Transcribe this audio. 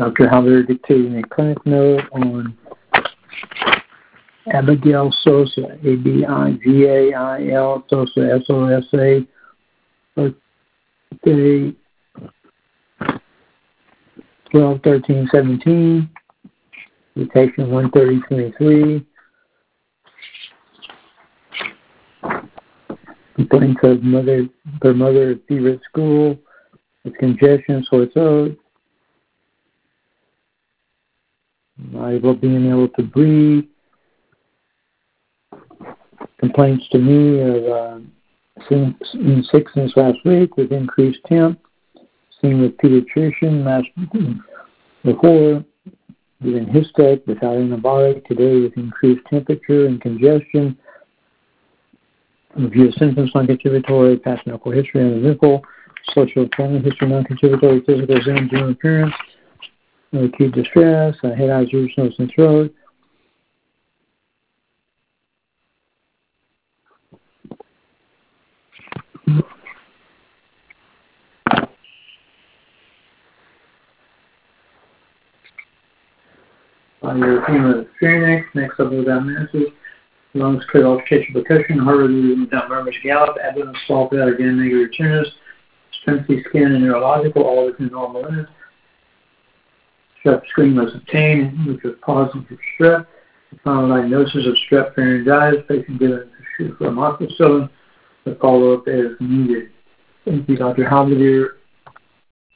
Dr. Halder dictating a clinic note on Abigail Sosa, Abigail Sosa, Sosa, birthday 12/13/17, mutation 13023. Complaints of her mother is fever at school, with congestion, sore throat, not being able to breathe. Complaints to me of sick since last week with increased temp. Seen with pediatrician last before, given Histec without antibiotic. Today with increased temperature and congestion. Review of symptoms, non-contributory, past medical history on the nipple, social family history, non-contributory, physical exam, general appearance, acute distress, head, eyes, ears, nose, and throat. On your opinion of the next up without masses, lungs clear off tissue percussion, heart rate without murmurs, gallop, abdomen swell without again negative returners, strengthy skin and neurological, all within normal limits. Strep screen was obtained, which was positive for strep. The final diagnosis of strep pharyngitis, patient given for amoxicillin. The follow-up is needed. Thank you, Dr. Halder.